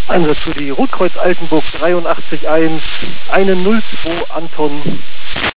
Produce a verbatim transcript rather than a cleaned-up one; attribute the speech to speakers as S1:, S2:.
S1: Einsatz für die Rotkreuz Altenburg dreiundachtzig eins, eine null zwei Anton.